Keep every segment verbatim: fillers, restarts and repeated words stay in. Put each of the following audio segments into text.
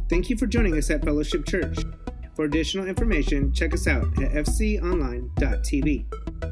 Thank you for joining us at Fellowship Church. For additional information, check us out at f c online dot t v.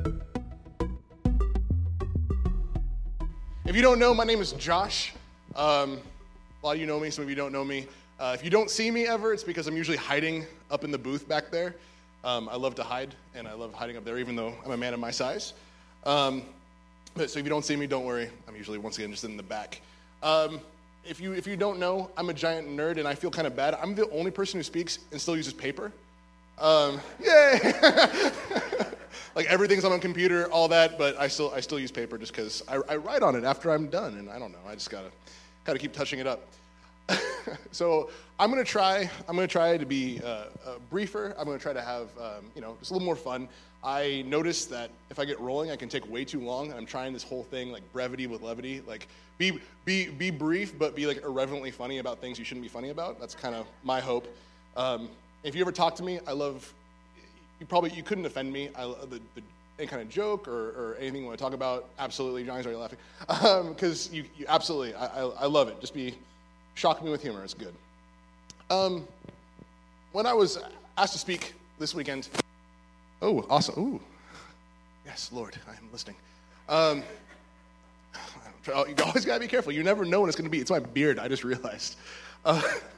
If you don't know, my name is Josh. Um, a lot of you know me, some of you don't know me. Uh, if you don't see me ever, it's because I'm usually hiding up in the booth back there. Um, I love to hide, and I love hiding up there, even though I'm a man of my size. Um, but so if you don't see me, don't worry. I'm usually, once again, just in the back. Um, if you if you don't know, I'm a giant nerd, and I feel kind of bad. I'm the only person who speaks and still uses paper. Um, yay! Like everything's on a computer, all that, but I still I still use paper just because I, I write on it after I'm done, and I don't know. I just gotta gotta keep touching it up. So I'm gonna try. I'm gonna try to be uh, uh, briefer. I'm gonna try to have um, you know just a little more fun. I noticed that if I get rolling, I can take way too long. I'm trying this whole thing like brevity with levity, like be be be brief, but be like irreverently funny about things you shouldn't be funny about. That's kind of my hope. Um, if you ever talk to me, I love. You probably you couldn't offend me. I the, the any kind of joke or, or anything you want to talk about. Absolutely, Johnny's already laughing because um, you you absolutely. I, I I love it. Just be. Shock me with humor, it's good. Um, when I was asked to speak this weekend, oh, awesome, ooh, yes, Lord, I am listening. Um, you always gotta be careful, you never know when it's gonna be. It's my beard, I just realized. Uh,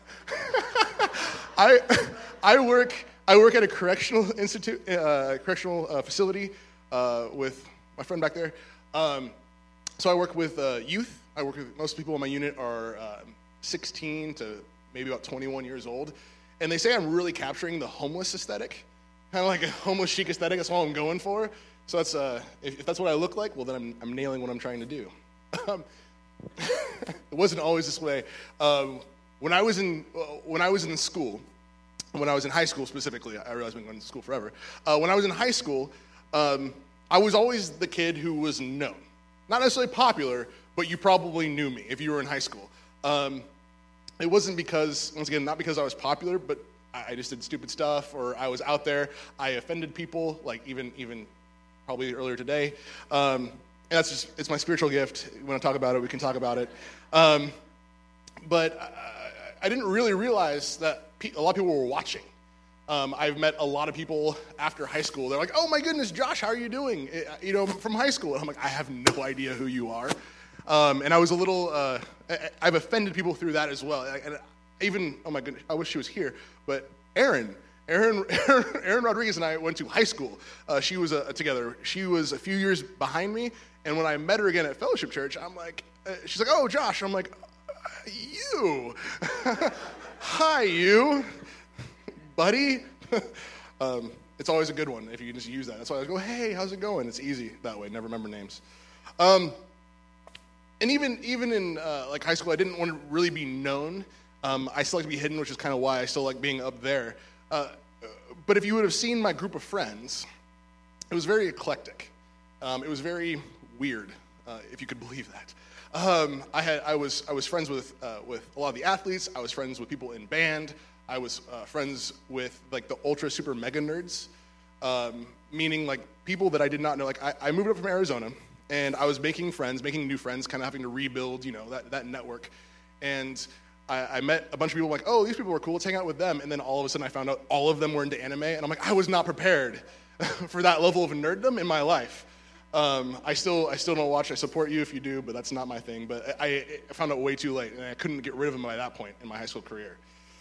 I I work I work at a correctional institute, uh, correctional uh, facility uh, with my friend back there. Um, so I work with uh, youth. I work with, most people in my unit are uh, sixteen to maybe about twenty-one years old, and they say I'm really capturing the homeless aesthetic, kind of like a homeless chic aesthetic. That's all I'm going for. So that's uh, if, if that's what I look like, well then I'm I'm nailing what I'm trying to do. Um, it wasn't always this way. Um, when I was in uh, when I was in school, when I was in high school specifically, I realized I've been going to school forever. Uh, when I was in high school, um, I was always the kid who was known, not necessarily popular, but you probably knew me if you were in high school. Um, it wasn't because, once again, not because I was popular, but I, I just did stupid stuff, or I was out there. I offended people, like even even probably earlier today. Um, and that's just, it's my spiritual gift. You want to talk about it, we can talk about it. Um, but I, I didn't really realize that pe- a lot of people were watching. Um, I've met a lot of people after high school. They're like, oh my goodness, Josh, how are you doing? You know, from high school. And I'm like, I have no idea who you are. Um, and I was a little, uh, I, I've offended people through that as well. And even, oh my goodness, I wish she was here, but Erin, Erin, Erin, Erin Rodriguez and I went to high school. Uh, she was uh, together. She was a few years behind me. And when I met her again at Fellowship Church, I'm like, uh, she's like, oh, Josh. I'm like, you. Hi, you, buddy. um, it's always a good one if you can just use that. That's why I go, hey, how's it going? It's easy that way. Never remember names. Um, And even even in uh, like high school, I didn't want to really be known. Um, I still like to be hidden, which is kind of why I still like being up there. Uh, but if you would have seen my group of friends, it was very eclectic. Um, it was very weird, uh, if you could believe that. Um, I had I was I was friends with uh, with a lot of the athletes. I was friends with people in band. I was uh, friends with like the ultra super mega nerds, um, meaning like people that I did not know. Like I, I moved up from Arizona. And I was making friends, making new friends, kind of having to rebuild, you know, that, that network. And I, I met a bunch of people like, oh, these people were cool, let's hang out with them. And then all of a sudden I found out all of them were into anime. And I'm like, I was not prepared for that level of nerddom in my life. Um, I still I still don't watch. I support you if you do, but that's not my thing. But I, I found out way too late, and I couldn't get rid of them by that point in my high school career.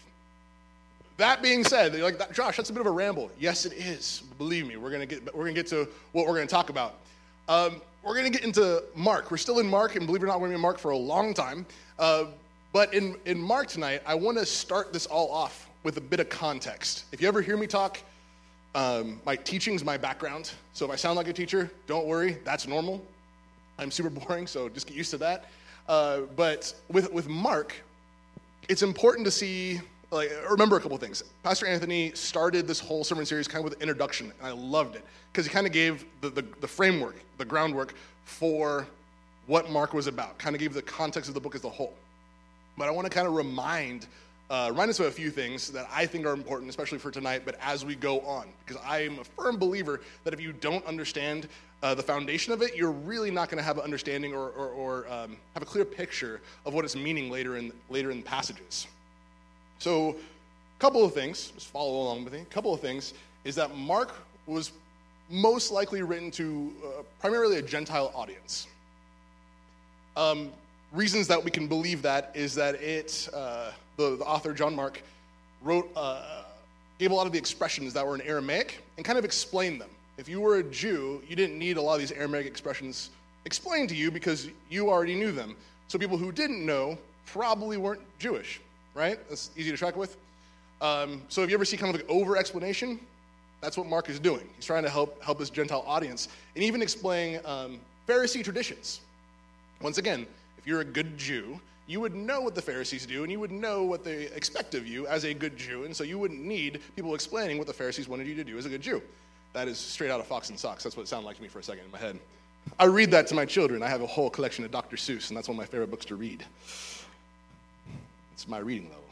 That being said, you're like, Josh, that's a bit of a ramble. Yes, it is. Believe me, we're gonna get we're gonna get to what we're gonna talk about. Um, We're going to get into Mark. We're still in Mark, and believe it or not, we're going to be in Mark for a long time. Uh, but in, in Mark tonight, I want to start this all off with a bit of context. If you ever hear me talk, um, my teaching's my background. So if I sound like a teacher, don't worry, that's normal. I'm super boring, so just get used to that. Uh, but with, with Mark, it's important to see, like, remember a couple things. Pastor Anthony started this whole sermon series kind of with an introduction, and I loved it. Because he kind of gave the, the, the framework, the groundwork for what Mark was about, kind of gave the context of the book as a whole. But I want to kind of remind, uh, remind us of a few things that I think are important, especially for tonight, but as we go on. Because I am a firm believer that if you don't understand uh, the foundation of it, you're really not going to have an understanding or, or, or um, have a clear picture of what it's meaning later in, later in passages. So a couple of things, just follow along with me. A couple of things is that Mark was most likely written to uh, primarily a Gentile audience. Um, reasons that we can believe that is that it, uh, the, the author, John Mark, wrote, uh, gave a lot of the expressions that were in Aramaic and kind of explained them. If you were a Jew, you didn't need a lot of these Aramaic expressions explained to you because you already knew them. So people who didn't know probably weren't Jewish, right? That's easy to track with. Um, so if you ever see kind of like over-explanation, that's what Mark is doing. He's trying to help help this Gentile audience and even explain um, Pharisee traditions. Once again, if you're a good Jew, you would know what the Pharisees do, and you would know what they expect of you as a good Jew, and so you wouldn't need people explaining what the Pharisees wanted you to do as a good Jew. That is straight out of Fox and Socks. That's what it sounded like to me for a second in my head. I read that to my children. I have a whole collection of Doctor Seuss, and that's one of my favorite books to read. It's my reading level.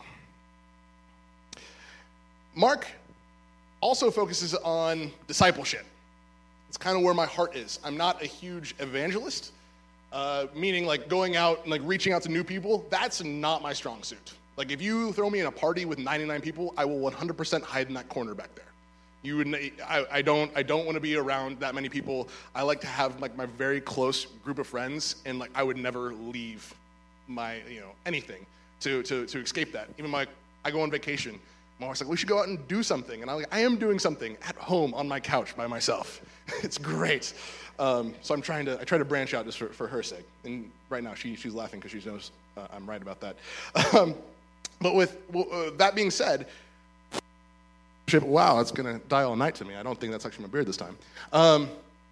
Mark also focuses on discipleship. It's kind of where my heart is. I'm not a huge evangelist, uh, meaning like going out and like reaching out to new people. That's not my strong suit. Like if you throw me in a party with ninety-nine people, I will one hundred percent hide in that corner back there. You would, I, I don't, I don't want to be around that many people. I like to have like my very close group of friends, and like I would never leave my, you know, anything to to to escape that. Even my, I go on vacation. My wife's like, we should go out and do something. And I'm like, I am doing something at home on my couch by myself. It's great. Um, so I'm trying to, I try to branch out just for, for her sake. And right now she she's laughing because she knows uh, I'm right about that. Um, but with well, uh, that being said, wow, it's going to die all night to me. I don't think that's actually my beard this time. Um,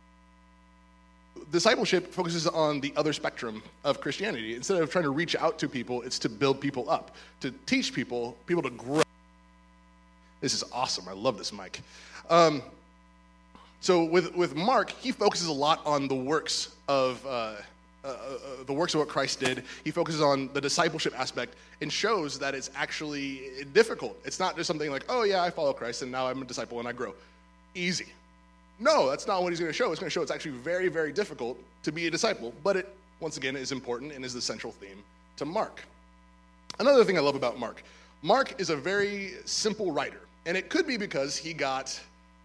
discipleship focuses on the other spectrum of Christianity. Instead of trying to reach out to people, it's to build people up, to teach people, people to grow. This is awesome. I love this mic. Um, so with, with Mark, he focuses a lot on the works of uh, uh, uh, the works of what Christ did. He focuses on the discipleship aspect and shows that it's actually difficult. It's not just something like, oh yeah, I follow Christ and now I'm a disciple and I grow. Easy. No, that's not what he's going to show. It's going to show it's actually very, very difficult to be a disciple, but it, once again, is important and is the central theme to Mark. Another thing I love about Mark, Mark is a very simple writer. And it could be because he got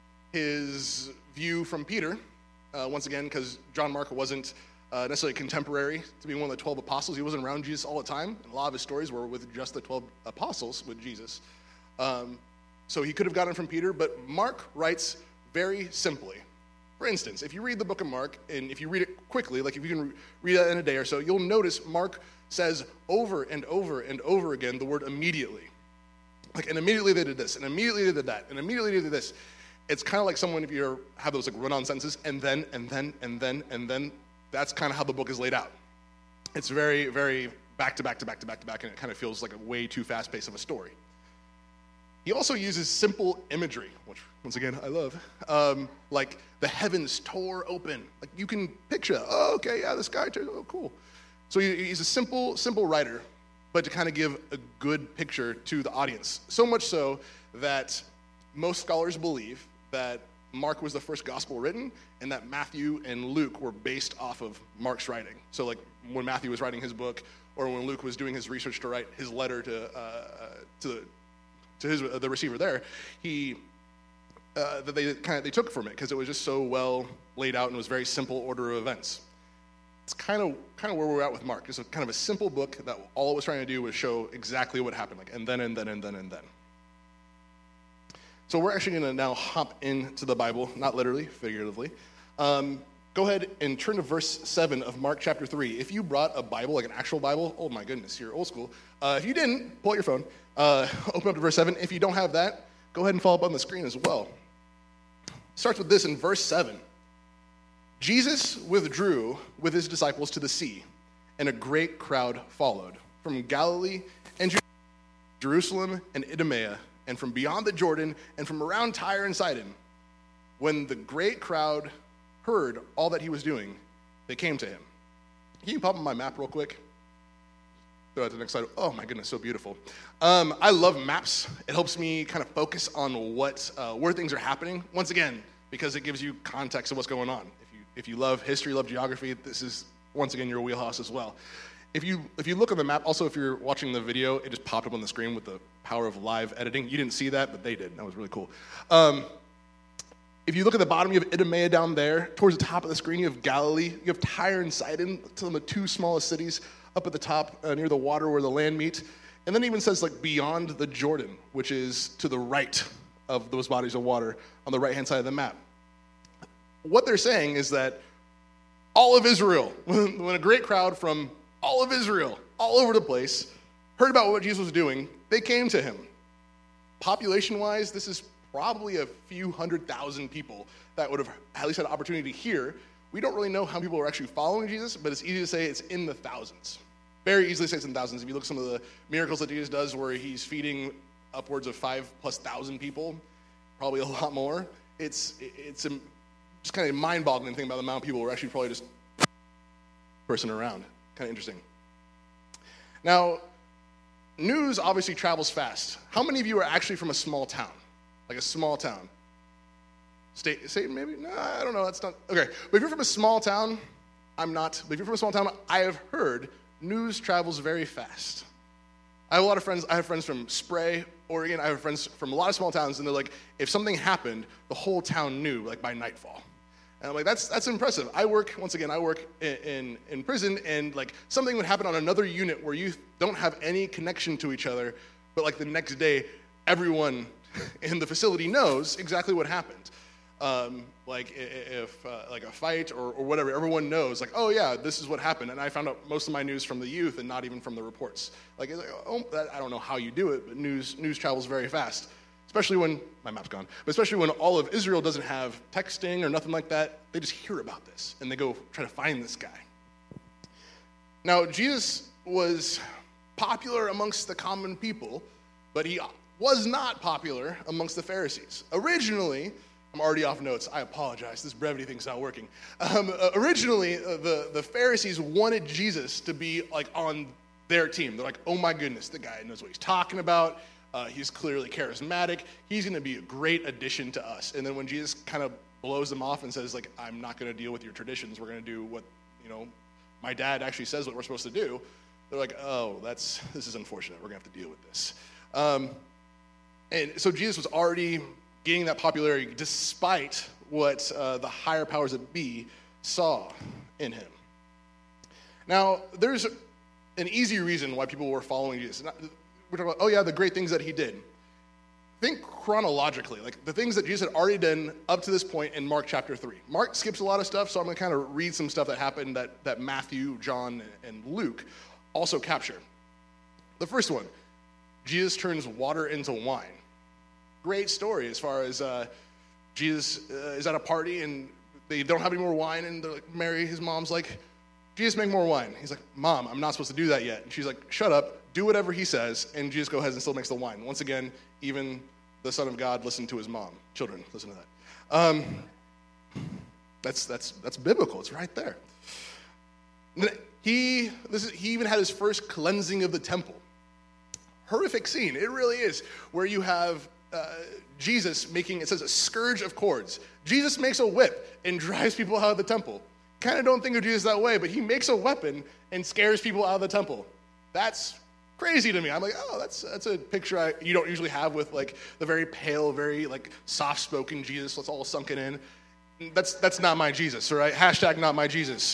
his view from Peter, uh, once again, because John Mark wasn't uh, necessarily contemporary to being one of the twelve apostles. He wasn't around Jesus all the time. And a lot of his stories were with just the twelve apostles with Jesus. Um, so he could have gotten it from Peter, but Mark writes very simply. For instance, if you read the book of Mark, and if you read it quickly, like if you can read it in a day or so, you'll notice Mark says over and over and over again the word immediately. Like, and immediately they did this, and immediately they did that, and immediately they did this. It's kind of like someone, if you ever have those like run-on sentences, and then, and then, and then, and then, that's kind of how the book is laid out. It's very, very back to back to back to back to back, and it kind of feels like a way too fast-paced of a story. He also uses simple imagery, which, once again, I love. Um, like, the heavens tore open. Like, you can picture, oh, okay, yeah, the sky tore, oh, cool. So he, he's a simple, simple writer, but to kind of give a good picture to the audience. So much so that most scholars believe that Mark was the first gospel written, and that Matthew and Luke were based off of Mark's writing. So like when Matthew was writing his book, or when Luke was doing his research to write his letter to uh, to to his uh, the receiver there, he uh, that they kind of they took from it because it was just so well laid out and was very simple order of events. It's kind of kind of where we're at with Mark. It's a kind of a simple book that all it was trying to do was show exactly what happened, like and then and then and then and then. So we're actually going to now hop into the Bible, not literally, figuratively. Um, go ahead and turn to verse seven of Mark chapter three. If you brought a Bible, like an actual Bible, oh my goodness, you're old school. Uh, if you didn't, pull out your phone, uh, open up to verse seven. If you don't have that, go ahead and follow up on the screen as well. It starts with this in verse seven. Jesus withdrew with his disciples to the sea, and a great crowd followed from Galilee and Jerusalem and Idumea, and from beyond the Jordan, and from around Tyre and Sidon. When the great crowd heard all that he was doing, they came to him. Can you pop on my map real quick? Throw it to the next slide. Oh my goodness, so beautiful. Um, I love maps. It helps me kind of focus on what, uh, where things are happening. Once again, because it gives you context of what's going on. If you if you love history, love geography, this is once again your wheelhouse as well. If you if you look on the map, also if you're watching the video, it just popped up on the screen with the power of live editing. You didn't see that, but they did. That was really cool. Um, if you look at the bottom, you have Idumea down there. Towards the top of the screen, you have Galilee. You have Tyre and Sidon, some of the two smallest cities up at the top uh, near the water where the land meet. And then it even says like beyond the Jordan, which is to the right of those bodies of water on the right-hand side of the map. What they're saying is that all of Israel, when a great crowd from all of Israel, all over the place, heard about what Jesus was doing, they came to him. Population-wise, this is probably a few hundred thousand people that would have at least had an opportunity to hear. We don't really know how people are actually following Jesus, but it's easy to say it's in the thousands. Very easily say it's in thousands. If you look at some of the miracles that Jesus does where he's feeding upwards of five plus thousand people, probably a lot more, it's it's a, just kind of a mind-boggling thing about the amount of people who are actually probably just person around. Kind of interesting. Now, news obviously travels fast. How many of you are actually from a small town? Like a small town? State, state maybe? No, I don't know. That's not, okay. But if you're from a small town, I'm not. But if you're from a small town, I have heard news travels very fast. I have a lot of friends. I have friends from Spray, Oregon. I have friends from a lot of small towns, and they're like, if something happened, the whole town knew, like by nightfall. And I'm like, that's that's impressive. I work, once again, I work in, in, in prison, and like something would happen on another unit where you don't have any connection to each other, but like the next day, everyone in the facility knows exactly what happened. Um, like if uh, like a fight or, or whatever, everyone knows, like, oh yeah, this is what happened. And I found out most of my news from the youth and not even from the reports. Like, it's like oh, that, I don't know how you do it, but news news travels very fast. Especially when, my map's gone, but especially when all of Israel doesn't have texting or nothing like that. They just hear about this and they go try to find this guy. Now, Jesus was popular amongst the common people, but he was not popular amongst the Pharisees. Originally, I'm already off notes. I apologize. This brevity thing's not working. Um, uh, originally, uh, the, the Pharisees wanted Jesus to be like on their team. They're like, oh my goodness, the guy knows what he's talking about. Uh, he's clearly charismatic. He's going to be a great addition to us. And then when Jesus kind of blows them off and says, like, I'm not going to deal with your traditions. We're going to do what, you know, my dad actually says what we're supposed to do. They're like, oh, that's this is unfortunate. We're going to have to deal with this. Um, and so Jesus was already gaining that popularity despite what uh, the higher powers that be saw in him. Now, there's an easy reason why people were following Jesus. We're talking about, oh yeah, the great things that he did. Think chronologically, like the things that Jesus had already done up to this point in Mark chapter three. Mark skips a lot of stuff, so I'm going to kind of read some stuff that happened that, that Matthew, John, and Luke also capture. The first one, Jesus turns water into wine. Great story as far as uh, Jesus uh, is at a party and they don't have any more wine, and like, Mary, his mom's like, Jesus, make more wine. He's like, Mom, I'm not supposed to do that yet. And she's like, shut up, do whatever he says, and Jesus goes ahead and still makes the wine. Once again, even the Son of God listened to his mom. Children, listen to that. Um, that's that's that's biblical. It's right there. He this is, he even had his first cleansing of the temple. Horrific scene. It really is, where you have uh, Jesus making, it says, a scourge of cords. Jesus makes a whip and drives people out of the temple. Kind of don't think of Jesus that way, but he makes a weapon and scares people out of the temple. That's crazy to me. I'm like, oh, that's that's a picture I, you don't usually have with like the very pale, very like soft-spoken Jesus that's all sunken in. That's that's not my Jesus, all right? Hashtag not my Jesus.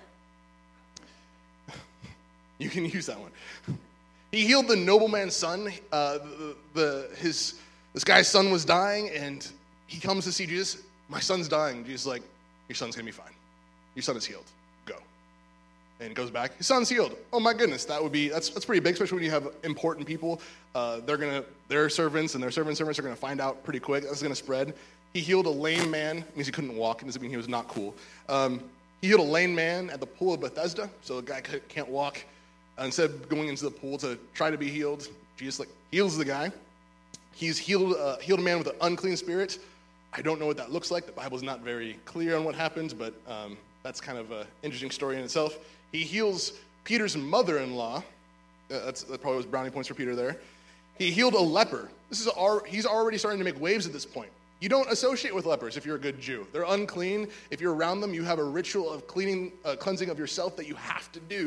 You can use that one. He healed the nobleman's son. Uh, the, the his this guy's son was dying, and he comes to see Jesus. My son's dying. Jesus is like, your son's gonna be fine. Your son is healed. Go. And goes back. His son's healed. Oh my goodness, that would be that's that's pretty big, especially when you have important people. Uh, they're gonna their servants and their servants' servants are gonna find out pretty quick. That's gonna spread. He healed a lame man. It means he couldn't walk. It doesn't mean he was not cool. Um, he healed a lame man at the pool of Bethesda. So a guy can't walk. Uh, instead of going into the pool to try to be healed, Jesus like heals the guy. He's healed uh, healed a man with an unclean spirit. I don't know what that looks like. The Bible's not very clear on what happened, but um, that's kind of an interesting story in itself. He heals Peter's mother-in-law. Uh, that's, that probably was brownie points for Peter there. He healed a leper. This is our, he's already starting to make waves at this point. You don't associate with lepers if you're a good Jew. They're unclean. If you're around them, you have a ritual of cleaning, uh, cleansing of yourself that you have to do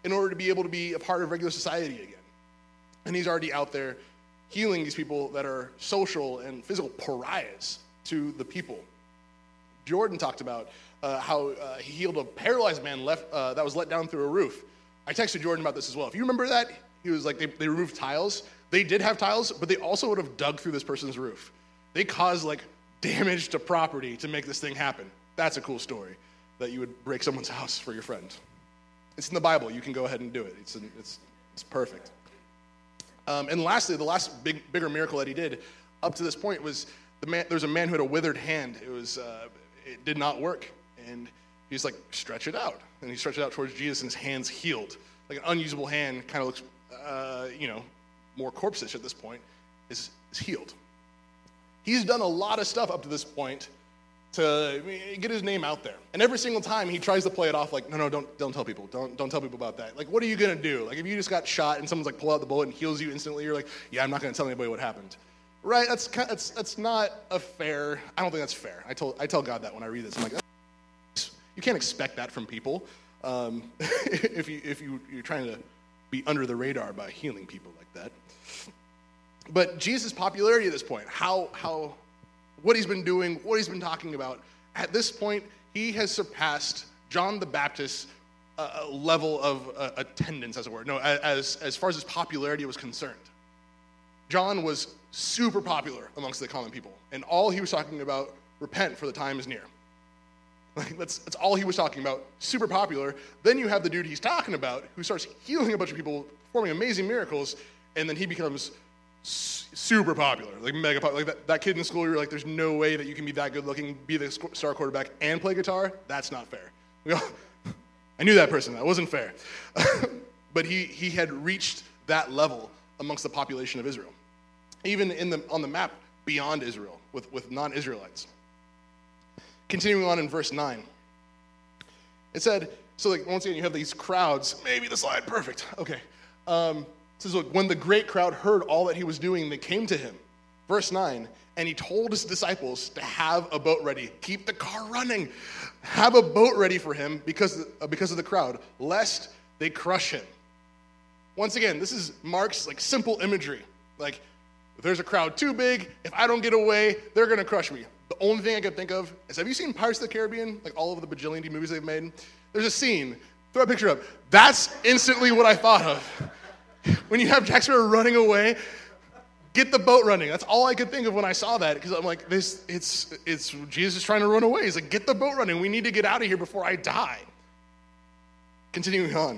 in order to be able to be a part of regular society again. And he's already out there healing these people that are social and physical pariahs to the people. Jordan talked about uh, how uh, he healed a paralyzed man left uh, that was let down through a roof. I texted Jordan about this as well. If you remember that, he was like, they, they removed tiles. They did have tiles, but they also would have dug through this person's roof. They caused like damage to property to make this thing happen. That's a cool story, that you would break someone's house for your friend. It's in the Bible. You can go ahead and do it. It's it's it's perfect. Um, and lastly, the last big bigger miracle that he did up to this point was the man. There was a man who had a withered hand. It was uh, it did not work, and he's like, stretch it out, and he stretched it out towards Jesus, and his hand's healed. Like an unusable hand, kind of looks, uh, you know, more corpse-ish at this point, is is healed. He's done a lot of stuff up to this point to get his name out there. And every single time he tries to play it off like, no, no, don't don't tell people. Don't don't tell people about that. Like, what are you going to do? Like, if you just got shot and someone's like, pull out the bullet and heals you instantly, you're like, yeah, I'm not going to tell anybody what happened. Right? That's kind of, that's that's not a fair, I don't think that's fair. I told I tell God that when I read this. I'm like, you can't expect that from people um, if, you, if you, you're trying to be under the radar by healing people like that. But Jesus' popularity at this point, how how what he's been doing, what he's been talking about, at this point, he has surpassed John the Baptist's uh, level of uh, attendance, as it were. No, as as far as his popularity was concerned. John was super popular amongst the common people, and all he was talking about, repent, for the time is near. Like, that's, that's all he was talking about, super popular. Then you have the dude he's talking about who starts healing a bunch of people, performing amazing miracles, and then he becomes super popular, like mega popular. Like that, that kid in school, you're like, there's no way that you can be that good looking, be the star quarterback, and play guitar. That's not fair. We all, I knew that person. That wasn't fair. But he he had reached that level amongst the population of Israel, even in the on the map beyond Israel with, with non-Israelites. Continuing on in verse nine, it said, so like once again you have these crowds. Maybe the slide, perfect. Okay. Um, It says, look, when the great crowd heard all that he was doing, they came to him. Verse nine, and he told his disciples to have a boat ready. Keep the car running. Have a boat ready for him because, uh, because of the crowd, lest they crush him. Once again, this is Mark's like simple imagery. Like, if there's a crowd too big, if I don't get away, they're going to crush me. The only thing I can think of is, have you seen Pirates of the Caribbean? Like all of the bajillion movies they've made? There's a scene. Throw a picture up. That's instantly what I thought of. When you have Jack Sparrow running away, get the boat running. That's all I could think of when I saw that, because I'm like, this, it's, it's Jesus trying to run away. He's like, get the boat running. We need to get out of here before I die. Continuing on.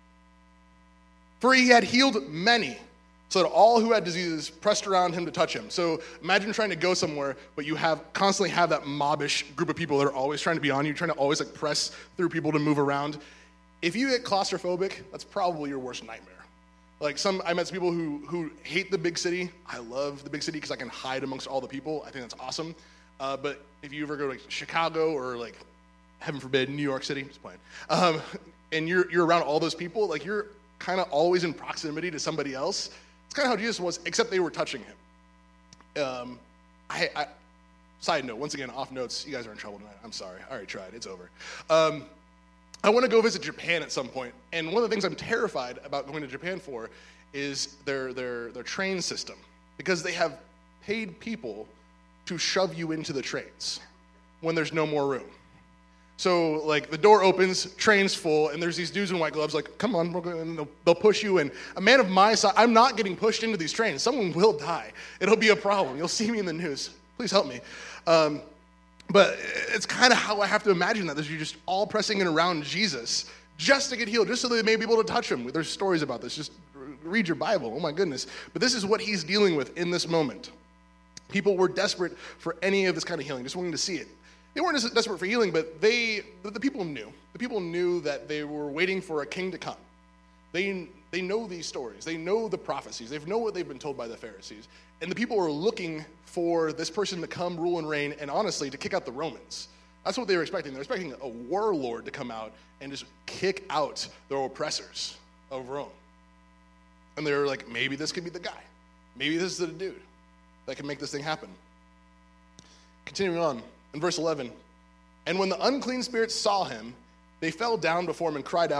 For he had healed many, so that all who had diseases pressed around him to touch him. So imagine trying to go somewhere, but you have constantly have that mobbish group of people that are always trying to be on you, trying to always like press through people to move around. If you get claustrophobic, that's probably your worst nightmare. Like some, I met some people who who hate the big city. I love the big city because I can hide amongst all the people. I think that's awesome. Uh, but if you ever go to like Chicago or like, heaven forbid, New York City, just playing, um, and you're you're around all those people, like you're kind of always in proximity to somebody else. It's kind of how Jesus was, except they were touching him. Um, I, I side note, once again, off notes. You guys are in trouble tonight. I'm sorry. I already tried. It's over. Um, I want to go visit Japan at some point, and one of the things I'm terrified about going to Japan for is their their their train system, because they have paid people to shove you into the trains when there's no more room. So like the door opens, train's full, and there's these dudes in white gloves like, come on, we're going, and they'll, they'll push you in. A man of my size, I'm not getting pushed into these trains. Someone will die. It'll be a problem. You'll see me in the news. Please help me. Um, But it's kind of how I have to imagine that. You're just all pressing in around Jesus just to get healed, just so they may be able to touch him. There's stories about this. Just read your Bible. Oh, my goodness. But this is what he's dealing with in this moment. People were desperate for any of this kind of healing, just wanting to see it. They weren't just desperate for healing, but they, the people knew. The people knew that they were waiting for a king to come. They, they know these stories. They know the prophecies. They know what they've been told by the Pharisees. And the people were looking for this person to come, rule and reign, and honestly, to kick out the Romans. That's what they were expecting. They were expecting a warlord to come out and just kick out their oppressors of Rome. And they were like, maybe this could be the guy. Maybe this is the dude that can make this thing happen. Continuing on, in verse eleven, and when the unclean spirits saw him, they fell down before him and cried out,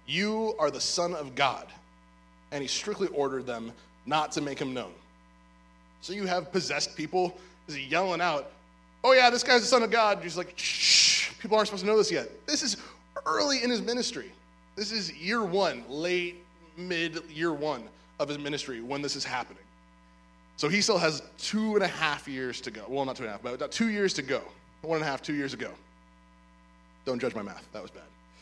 "You are the Son of God." And he strictly ordered them not to make him known. So you have possessed people is yelling out, "Oh yeah, this guy's the Son of God." He's like, "Shh, people aren't supposed to know this yet." This is early in his ministry. This is year one, late, mid year one of his ministry when this is happening. So he still has two and a half years to go. Well, not two and a half, but about two years to go. One and a half, two years ago. Don't judge my math. That was bad.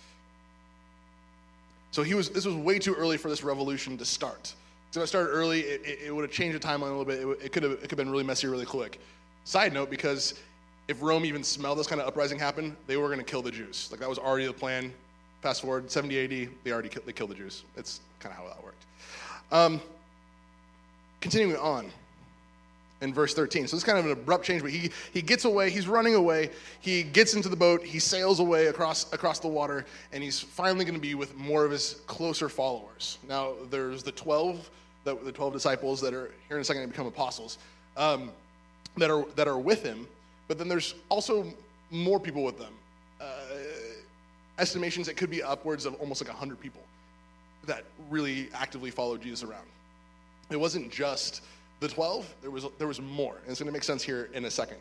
So he was. This was way too early for this revolution to start. So if it started early, it, it, it would have changed the timeline a little bit. It, it could have it could have been really messy really quick. Side note, because if Rome even smelled this kind of uprising happen, they were going to kill the Jews. Like that was already the plan. Fast forward, seventy A D, they already they killed the Jews. It's kind of how that worked. Um, continuing on. In verse thirteen. So it's kind of an abrupt change, but he, he gets away, he's running away, he gets into the boat, he sails away across across the water, and he's finally going to be with more of his closer followers. Now, there's the twelve, the, the twelve disciples that are here in a second to become apostles, um, that are that are with him, but then there's also more people with them. Uh, estimations, it could be upwards of almost like one hundred people that really actively followed Jesus around. It wasn't just the twelve, there was there was more. And it's going to make sense here in a second.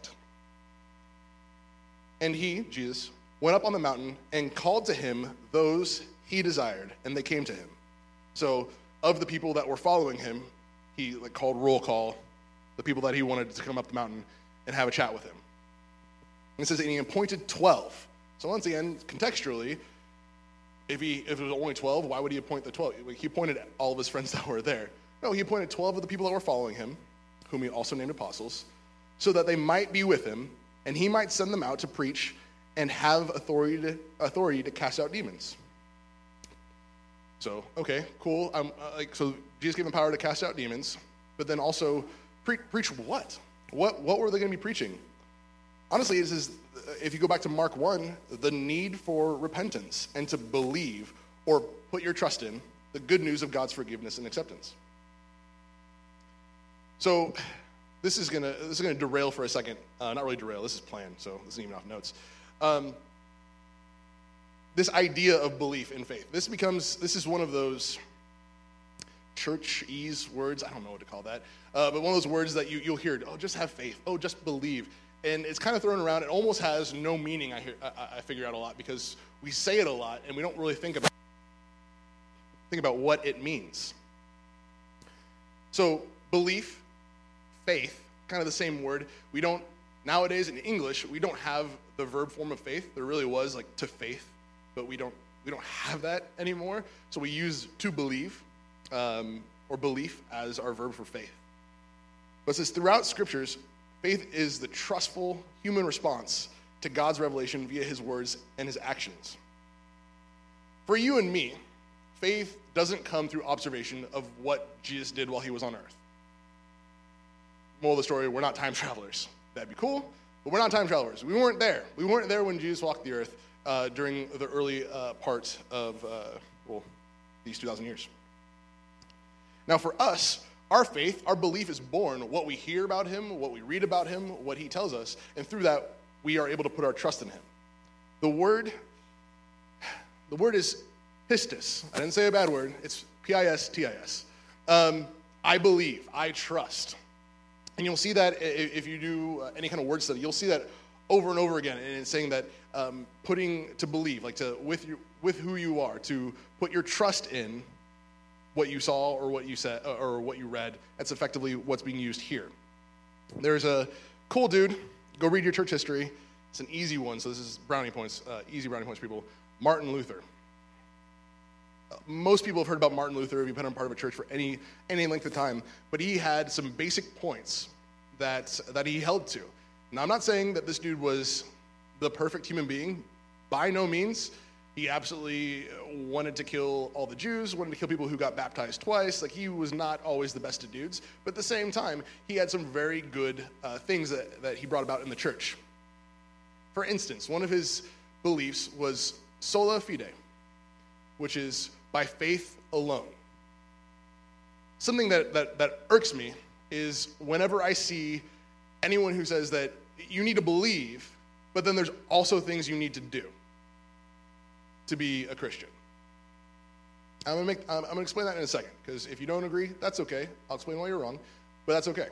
And he, Jesus, went up on the mountain and called to him those he desired, and they came to him. So of the people that were following him, he like called roll call the people that he wanted to come up the mountain and have a chat with him. And it says, and he appointed twelve. So once again, contextually, if he if it was only twelve, why would he appoint the twelve? He appointed all of his friends that were there. No, he appointed twelve of the people that were following him, whom he also named apostles, so that they might be with him, and he might send them out to preach and have authority to, authority to cast out demons. So, okay, cool. Um, uh, like, so Jesus gave him power to cast out demons, but then also pre- preach what? What what were they going to be preaching? Honestly, this is, if you go back to Mark one, the need for repentance and to believe or put your trust in the good news of God's forgiveness and acceptance. So this is gonna this is gonna derail for a second. Uh, not really derail. This is planned, so this isn't even off notes. Um, this idea of belief in faith. This becomes this is one of those church-ese words. I don't know what to call that, uh, but one of those words that you you'll hear. Oh, just have faith. Oh, just believe. And it's kind of thrown around. It almost has no meaning. I hear I, I figure out a lot because we say it a lot and we don't really think about think about what it means. So belief. Faith, kind of the same word. We don't, nowadays in English, we don't have the verb form of faith. There really was like to faith, but we don't we don't have that anymore. So we use to believe um, or belief as our verb for faith. But it says throughout scriptures, faith is the trustful human response to God's revelation via his words and his actions. For you and me, faith doesn't come through observation of what Jesus did while he was on earth. Moral of the story, we're not time travelers. That'd be cool, but we're not time travelers. We weren't there. We weren't there when Jesus walked the earth uh, during the early uh, part of, uh, well, these two thousand years. Now for us, our faith, our belief is born what we hear about him, what we read about him, what he tells us, and through that, we are able to put our trust in him. The word, the word is pistis. I didn't say a bad word. It's P I S T I S. Um, I believe, I trust. And you'll see that if you do any kind of word study, you'll see that over and over again. And it's saying that um, putting to believe, like to with you, with who you are, to put your trust in what you saw or what you said or what you read. That's effectively what's being used here. There's a cool dude. Go read your church history. It's an easy one. So this is brownie points, uh, easy brownie points, people. Martin Luther. Most people have heard about Martin Luther if you've been a part of a church for any any length of time, but he had some basic points that that he held to. Now, I'm not saying that this dude was the perfect human being. By no means. He absolutely wanted to kill all the Jews, wanted to kill people who got baptized twice. Like, he was not always the best of dudes, but at the same time, he had some very good uh, things that, that he brought about in the church. For instance, one of his beliefs was sola fide, which is by faith alone. Something that, that, that irks me is whenever I see anyone who says that you need to believe, but then there's also things you need to do to be a Christian. I'm gonna make, I'm, I'm gonna explain that in a second, because if you don't agree, that's okay. I'll explain why you're wrong, but that's okay.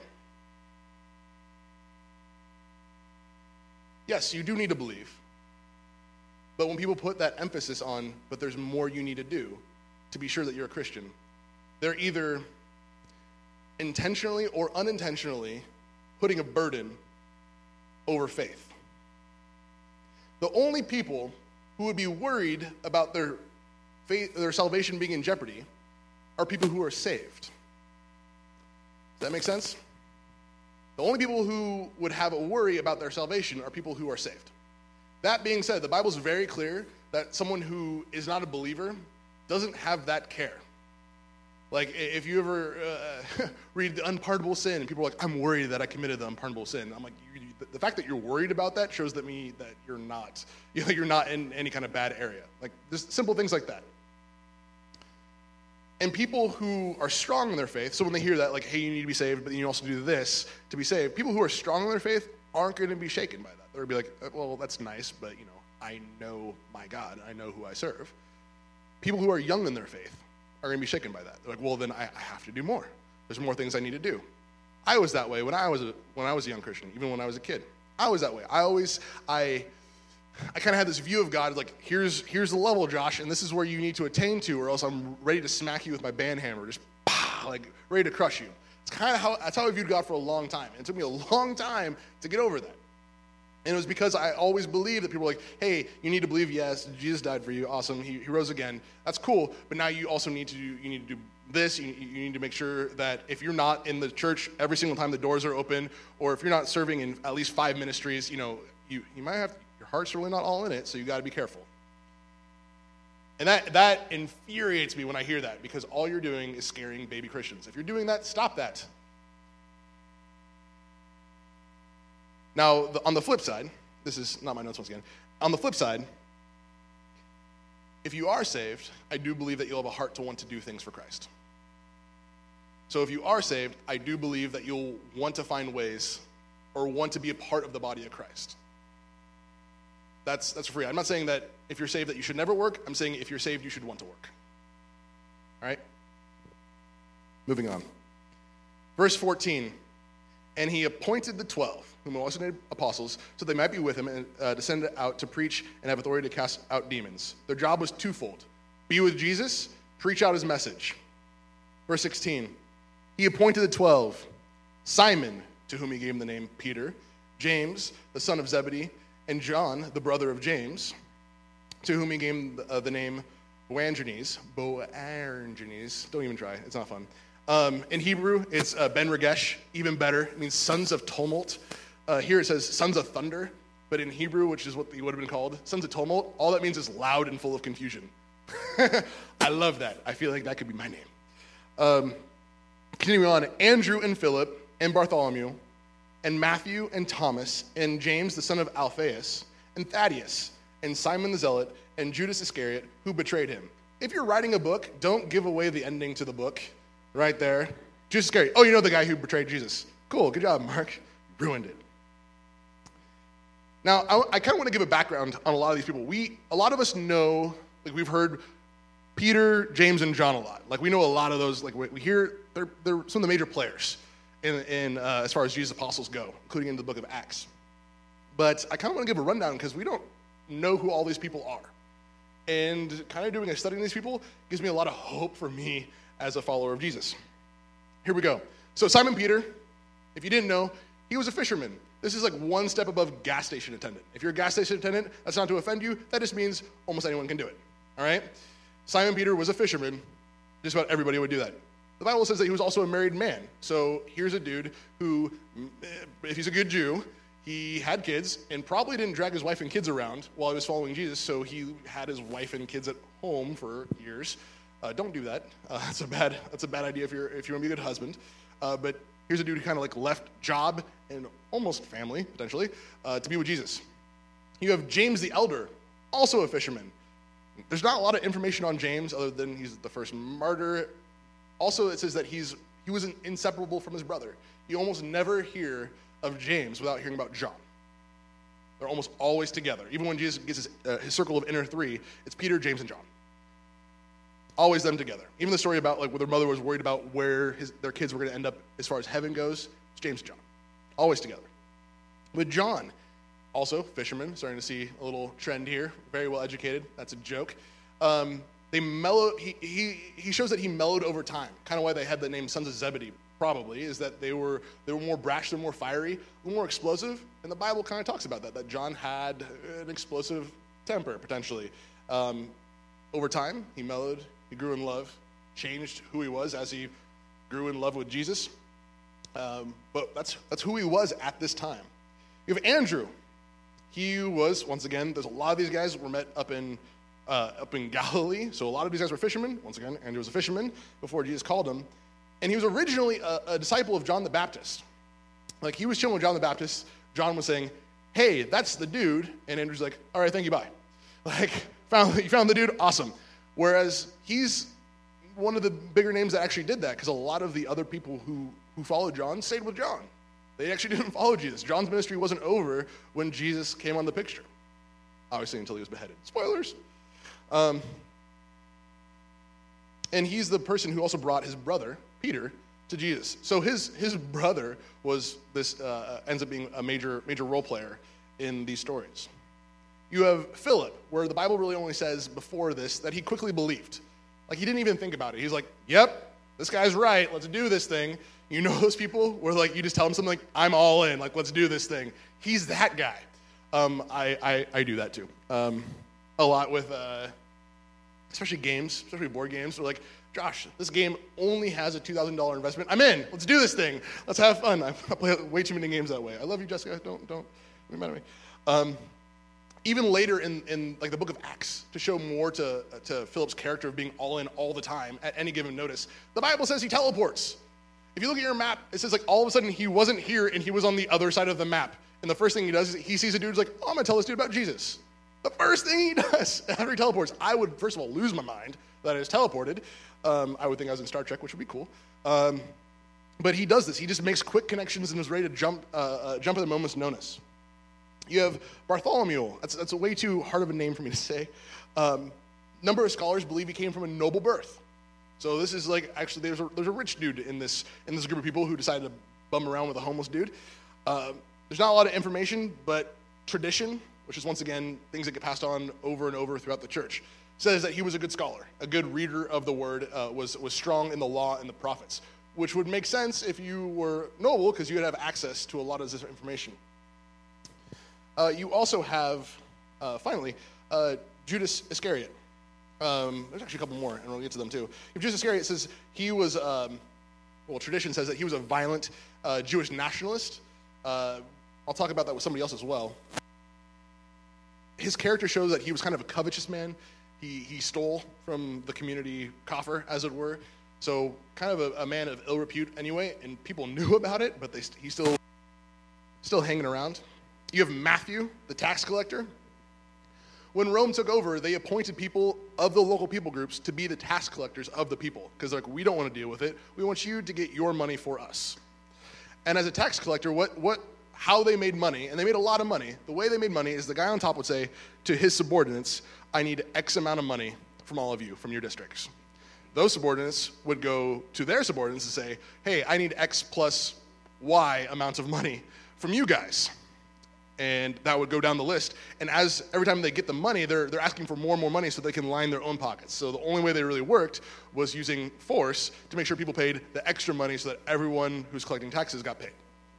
Yes, you do need to believe, but when people put that emphasis on, but there's more you need to do to be sure that you're a Christian, they're either intentionally or unintentionally putting a burden over faith. The only people who would be worried about their faith, their salvation being in jeopardy, are people who are saved. Does that make sense? The only people who would have a worry about their salvation are people who are saved. That being said, the Bible's very clear that someone who is not a believer doesn't have that care. Like, if you ever uh, read the unpardonable sin, and people are like, I'm worried that I committed the unpardonable sin. I'm like, you, you, the fact that you're worried about that shows that me that you're not, you know, you're not in any kind of bad area. Like, just simple things like that. And people who are strong in their faith, so when they hear that, like, hey, you need to be saved, but then you also do this to be saved, people who are strong in their faith aren't going to be shaken by that. They're going to be like, well, that's nice, but, you know, I know my God. I know who I serve. People who are young in their faith are going to be shaken by that. They're like, well, then I, I have to do more. There's more things I need to do. I was that way when I was a, when I was a young Christian, even when I was a kid. I was that way. I always, I... I kind of had this view of God, like, here's here's the level, Josh, and this is where you need to attain to, or else I'm ready to smack you with my band hammer, just pow, like ready to crush you. It's kind of how that's how I viewed God for a long time. And it took me a long time to get over that. And it was because I always believed that people were like, hey, you need to believe, yes, Jesus died for you, awesome, he, he rose again. That's cool, but now you also need to do, you need to do this, you, you need to make sure that if you're not in the church every single time the doors are open, or if you're not serving in at least five ministries, you know, you, you might have to, your heart's really not all in it, so you got to be careful. And that that infuriates me when I hear that, because all you're doing is scaring baby Christians. If you're doing that, stop that. Now, the, on the flip side, this is not my notes once again. On the flip side, if you are saved, I do believe that you'll have a heart to want to do things for Christ. So if you are saved, I do believe that you'll want to find ways or want to be a part of the body of Christ. That's that's free. I'm not saying that if you're saved that you should never work. I'm saying if you're saved, you should want to work. All right? Moving on. Verse fourteen. And he appointed the twelve, whom also named apostles, so they might be with him and uh, to send out to preach and have authority to cast out demons. Their job was twofold. Be with Jesus, preach out his message. Verse sixteen. He appointed the twelve. Simon, to whom he gave the name Peter, James, the son of Zebedee, and John, the brother of James, to whom he gave uh, the name Boanerges. Boanerges. Don't even try. It's not fun. Um, in Hebrew, it's uh, Ben Regesh, even better. It means sons of tumult. Uh, here it says sons of thunder, but in Hebrew, which is what they would have been called, sons of tumult, all that means is loud and full of confusion. I love that. I feel like that could be my name. Um, continuing on, Andrew and Philip and Bartholomew, and Matthew and Thomas, and James the son of Alphaeus, and Thaddeus, and Simon the Zealot, and Judas Iscariot, who betrayed him. If you're writing a book, don't give away the ending to the book right there. Judas Iscariot. Oh, you know the guy who betrayed Jesus. Cool, good job, Mark. You ruined it. Now, I, I kind of want to give a background on a lot of these people. We, a lot of us know, like we've heard Peter, James, and John a lot. Like we know a lot of those, like we, we hear, they're, they're some of the major players in, in uh, as far as Jesus' apostles go, including in the book of Acts. But I kind of want to give a rundown because we don't know who all these people are. And kind of doing a study on these people gives me a lot of hope for me as a follower of Jesus. Here we go. So Simon Peter, if you didn't know, he was a fisherman. This is like one step above gas station attendant. If you're a gas station attendant, that's not to offend you. That just means almost anyone can do it. All right? Simon Peter was a fisherman. Just about everybody would do that. The Bible says that he was also a married man. So here's a dude who, if he's a good Jew, he had kids and probably didn't drag his wife and kids around while he was following Jesus, so he had his wife and kids at home for years. Uh, don't do that. Uh, that's a bad that's a bad idea if you're if you want to be a good husband. Uh, but here's a dude who kind of like left job and almost family, potentially, uh, to be with Jesus. You have James the Elder, also a fisherman. There's not a lot of information on James other than he's the first martyr. Also, it says that he's he was inseparable from his brother. You almost never hear of James without hearing about John. They're almost always together. Even when Jesus gets his, uh, his circle of inner three, it's Peter, James, and John. Always them together. Even the story about like where their mother was worried about where his, their kids were going to end up as far as heaven goes, it's James and John. Always together. But John, also fisherman, starting to see a little trend here, very well educated. That's a joke. Um, they mellowed, he, he, he shows that he mellowed over time. Kind of why they had the name Sons of Zebedee, probably, is that they were they were more brash, they were more fiery, a little more explosive. And the Bible kind of talks about that, that John had an explosive temper, potentially. Um, over time, he mellowed. He grew in love, changed who he was as he grew in love with Jesus. Um, but that's that's who he was at this time. You have Andrew. He was, once again, there's a lot of these guys were met up in uh, up in Galilee. So a lot of these guys were fishermen. Once again, Andrew was a fisherman before Jesus called him. And he was originally a, a disciple of John the Baptist. Like, he was chilling with John the Baptist. John was saying, hey, that's the dude. And Andrew's like, all right, thank you, bye. Like, found you found the dude, awesome. Whereas he's one of the bigger names that actually did that, because a lot of the other people who, who followed John stayed with John. They actually didn't follow Jesus. John's ministry wasn't over when Jesus came on the picture. Obviously, until he was beheaded. Spoilers. Um, and he's the person who also brought his brother, Peter, to Jesus. So his his brother was this uh, ends up being a major major role player in these stories. You have Philip, where the Bible really only says before this that he quickly believed. Like, he didn't even think about it. He's like, yep, this guy's right. Let's do this thing. You know those people where, like, you just tell them something like, I'm all in. Like, let's do this thing. He's that guy. Um, I, I, I do that, too. Um, a lot with, uh, especially games, especially board games. We're like, Josh, this game only has a two thousand dollars investment. I'm in. Let's do this thing. Let's have fun. I play way too many games that way. I love you, Jessica. Don't, don't be mad at me. Um, Even later in, in like the book of Acts, to show more to, to Philip's character of being all in all the time at any given notice, the Bible says he teleports. If you look at your map, it says like all of a sudden he wasn't here and he was on the other side of the map. And the first thing he does is he sees a dude who's like, oh, I'm going to tell this dude about Jesus. The first thing he does after he teleports, I would first of all lose my mind that I was teleported. Um, I would think I was in Star Trek, which would be cool. Um, but he does this. He just makes quick connections and is ready to jump, uh, uh, jump at the moment's notice. You have Bartholomew. That's, that's a way too hard of a name for me to say. Um, number of scholars believe he came from a noble birth. So this is like, actually, there's a, there's a rich dude in this in this group of people who decided to bum around with a homeless dude. Uh, there's not a lot of information, but tradition, which is once again things that get passed on over and over throughout the church, says that he was a good scholar, a good reader of the word, uh, was was strong in the law and the prophets, which would make sense if you were noble because you would have access to a lot of this information. Uh, you also have, uh, finally, uh, Judas Iscariot. Um, there's actually a couple more, and we'll get to them too. If Judas Iscariot says he was, um, well, tradition says that he was a violent uh, Jewish nationalist. Uh, I'll talk about that with somebody else as well. His character shows that he was kind of a covetous man. He he stole from the community coffer, as it were. So kind of a, a man of ill repute anyway, and people knew about it, but they he's still still hanging around. You have Matthew, the tax collector. When Rome took over, they appointed people of the local people groups to be the tax collectors of the people. Because like, we don't want to deal with it. We want you to get your money for us. And as a tax collector, what, what, how they made money, and they made a lot of money, the way they made money is the guy on top would say to his subordinates, I need X amount of money from all of you, from your districts. Those subordinates would go to their subordinates and say, hey, I need X plus Y amounts of money from you guys. And that would go down the list. And as every time they get the money, they're they're asking for more and more money so they can line their own pockets. So the only way they really worked was using force to make sure people paid the extra money so that everyone who's collecting taxes got paid.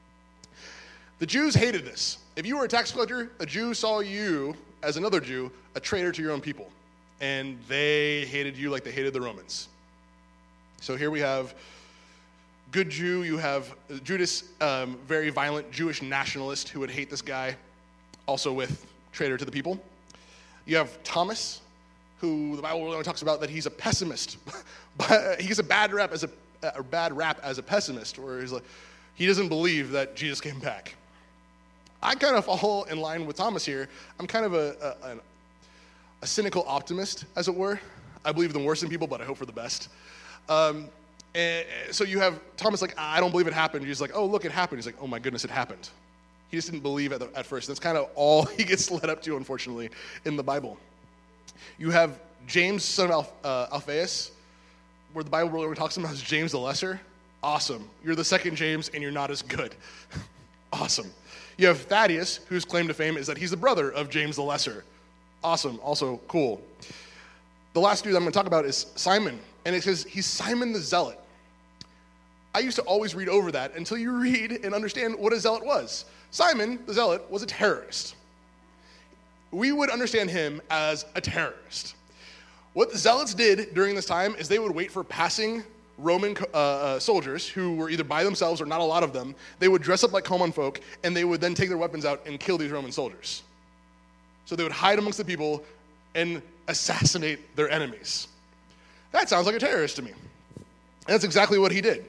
The Jews hated this. If you were a tax collector, a Jew saw you as another Jew, a traitor to your own people. And they hated you like they hated the Romans. So here we have good Jew, you have Judas, um, very violent Jewish nationalist who would hate this guy, also with traitor to the people. You have Thomas, who the Bible only talks about that he's a pessimist. He gets a bad rap as a, a bad rap as a pessimist, where he's like, he doesn't believe that Jesus came back. I kind of fall in line with Thomas here. I'm kind of a, a, a cynical optimist, as it were. I believe in the worst in people, but I hope for the best. Um, And so you have Thomas like, I don't believe it happened. He's like, oh, look, it happened. He's like, oh, my goodness, it happened. He just didn't believe at, the, at first. That's kind of all he gets led up to, unfortunately, in the Bible. You have James, son of Alph- uh, Alphaeus, where the Bible really talks about as James the Lesser. Awesome. You're the second James, and you're not as good. Awesome. You have Thaddeus, whose claim to fame is that he's the brother of James the Lesser. Awesome. Also cool. The last dude I'm going to talk about is Simon, and it says he's Simon the Zealot. I used to always read over that until you read and understand what a zealot was. Simon the Zealot was a terrorist. We would understand him as a terrorist. What the zealots did during this time is they would wait for passing Roman uh, uh, soldiers who were either by themselves or not a lot of them. They would dress up like common folk, and they would then take their weapons out and kill these Roman soldiers. So they would hide amongst the people and assassinate their enemies. That sounds like a terrorist to me. And that's exactly what he did.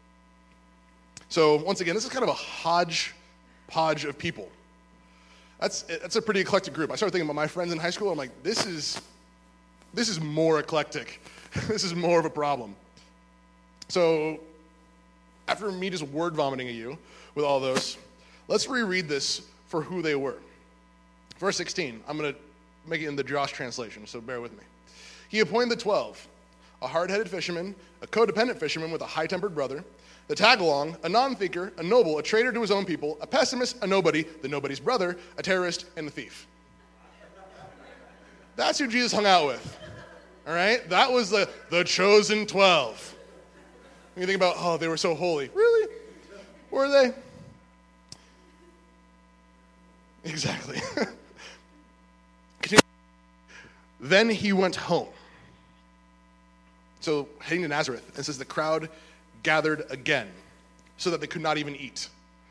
So once again, this is kind of a hodgepodge of people. That's that's a pretty eclectic group. I started thinking about my friends in high school. I'm like, this is this is more eclectic. This is more of a problem. So after me just word vomiting at you with all those, let's reread this for who they were. Verse sixteen, I'm going to make it in the Josh translation, so bear with me. He appointed the twelve, a hard-headed fisherman, a codependent fisherman with a high-tempered brother, the tag-along, a non-thinker, a noble, a traitor to his own people, a pessimist, a nobody, the nobody's brother, a terrorist, and a thief. That's who Jesus hung out with, all right? That was the, the chosen twelve. When you think about, oh, they were so holy. Really? Were they? Exactly. Then he went home. So heading to Nazareth, it says the crowd gathered again so that they could not even eat.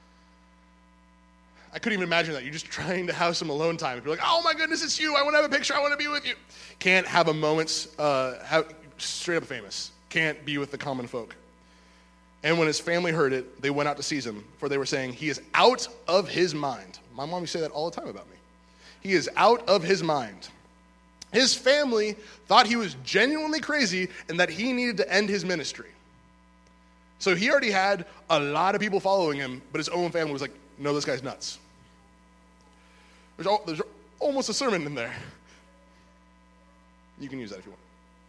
I couldn't even imagine that. You're just trying to have some alone time. You're like, oh my goodness, it's you. I want to have a picture. I want to be with you. Can't have a moment's, uh, have, straight up famous. Can't be with the common folk. And when his family heard it, they went out to seize him, for they were saying, he is out of his mind. My mom used to say that all the time about me. He is out of his mind. His family thought he was genuinely crazy and that he needed to end his ministry. So he already had a lot of people following him, but his own family was like, no, this guy's nuts. There's, all, there's almost a sermon in there. You can use that if you want.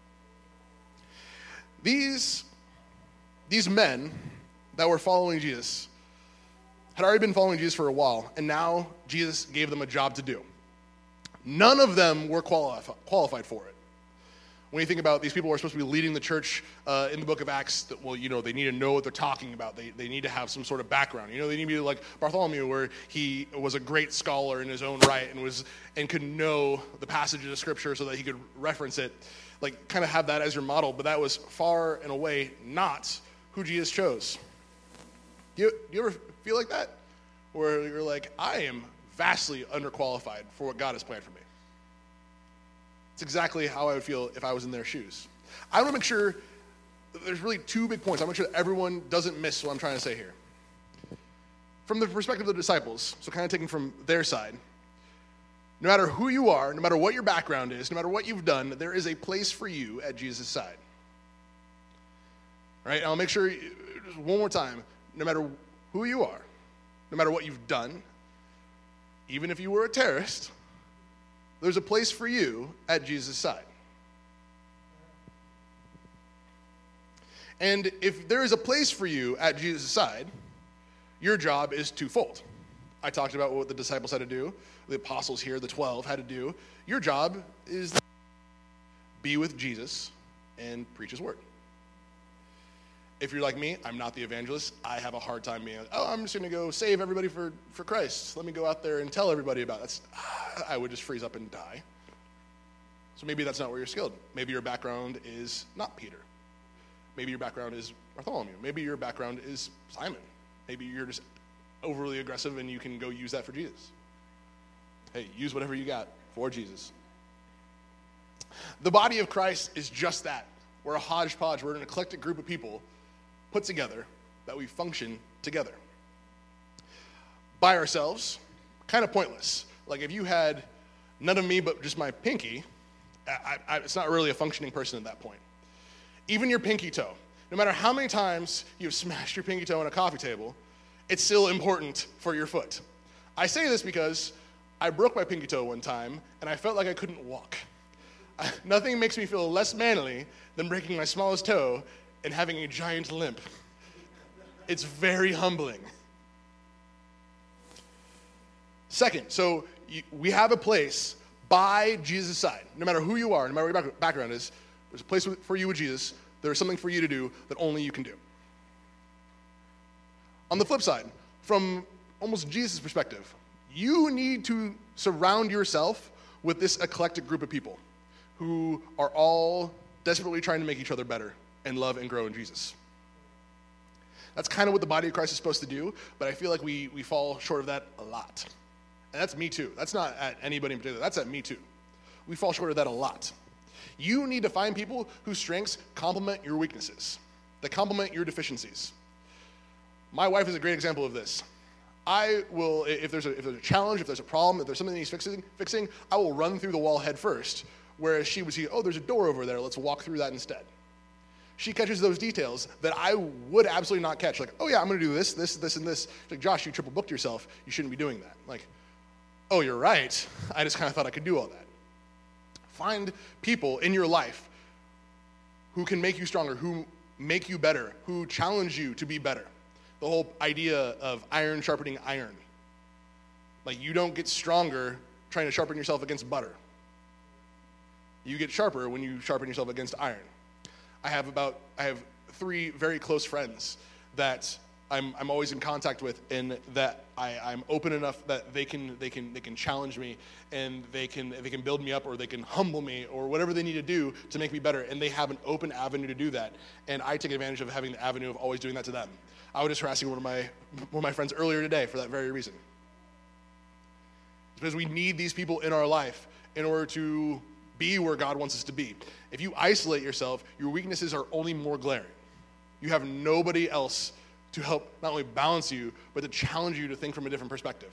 These, these men that were following Jesus had already been following Jesus for a while, and now Jesus gave them a job to do. None of them were quali- qualified for it. When you think about these people who are supposed to be leading the church uh, in the book of Acts, that, well, you know, they need to know what they're talking about. They they need to have some sort of background. You know, they need to be like Bartholomew, where he was a great scholar in his own right and was and could know the passages of Scripture so that he could reference it, like kind of have that as your model. But that was far and away not who Jesus chose. Do you, do you ever feel like that? Where you're like, I am vastly underqualified for what God has planned for me. It's exactly how I would feel if I was in their shoes. I want to make sure there's really two big points. I want to make sure that everyone doesn't miss what I'm trying to say here. From the perspective of the disciples, so kind of taking from their side, no matter who you are, no matter what your background is, no matter what you've done, there is a place for you at Jesus' side. All right, and I'll make sure, just one more time, no matter who you are, no matter what you've done, even if you were a terrorist, there's a place for you at Jesus' side. And if there is a place for you at Jesus' side, your job is twofold. I talked about what the disciples had to do, the apostles here, the twelve, had to do. Your job is to be with Jesus and preach his word. If you're like me, I'm not the evangelist. I have a hard time being like, oh, I'm just going to go save everybody for, for Christ. Let me go out there and tell everybody about it. I would just freeze up and die. So maybe that's not where you're skilled. Maybe your background is not Peter. Maybe your background is Bartholomew. Maybe your background is Simon. Maybe you're just overly aggressive and you can go use that for Jesus. Hey, use whatever you got for Jesus. The body of Christ is just that. We're a hodgepodge. We're an eclectic group of people put together that we function together. By ourselves, kind of pointless. Like if you had none of me but just my pinky, I, I, it's not really a functioning person at that point. Even your pinky toe, no matter how many times you've smashed your pinky toe on a coffee table, it's still important for your foot. I say this because I broke my pinky toe one time and I felt like I couldn't walk. I, nothing makes me feel less manly than breaking my smallest toe and having a giant limp. It's very humbling. Second, so you, we have a place by Jesus' side. No matter who you are, no matter what your background is, there's a place for you with Jesus. There's something for you to do that only you can do. On the flip side, from almost Jesus' perspective, you need to surround yourself with this eclectic group of people who are all desperately trying to make each other better and love and grow in Jesus. That's kind of what the body of Christ is supposed to do, but I feel like we, we fall short of that a lot. And that's me too. That's not at anybody in particular. That's at me too. We fall short of that a lot. You need to find people whose strengths complement your weaknesses, that complement your deficiencies. My wife is a great example of this. I will, if there's a, if there's a challenge, if there's a problem, if there's something that he's fixing, fixing, I will run through the wall head first, whereas she would see, oh, there's a door over there, let's walk through that instead. She catches those details that I would absolutely not catch. Like, oh yeah, I'm gonna do this, this, this, and this. She's like, Josh, you triple booked yourself, you shouldn't be doing that. Like, oh, you're right, I just kind of thought I could do all that. Find people in your life who can make you stronger, who make you better, who challenge you to be better. The whole idea of iron sharpening iron. Like, you don't get stronger trying to sharpen yourself against butter. You get sharper when you sharpen yourself against iron. I have about, I have three very close friends that I'm I'm always in contact with, and that I, I'm open enough that they can they can they can challenge me, and they can they can build me up, or they can humble me, or whatever they need to do to make me better. And they have an open avenue to do that, and I take advantage of having the avenue of always doing that to them. I was just harassing one of my one of my friends earlier today for that very reason. It's because we need these people in our life in order to be where God wants us to be. If you isolate yourself, your weaknesses are only more glaring. You have nobody else to help not only balance you, but to challenge you to think from a different perspective.